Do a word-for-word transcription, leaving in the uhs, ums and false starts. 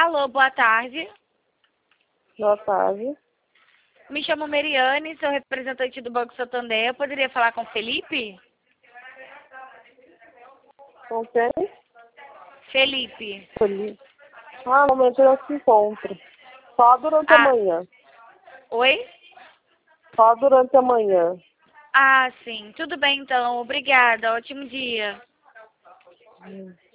Alô, boa tarde. Boa tarde. Me chamo Meriane, sou representante do Banco Santander. Eu poderia falar com o Felipe? Com quem? Felipe. Felipe. Ah, no momento eu se encontro. Só durante a Ah, manhã. oi? Só durante a manhã. Ah, sim. Tudo bem, então. Obrigada. Ótimo dia. Hum.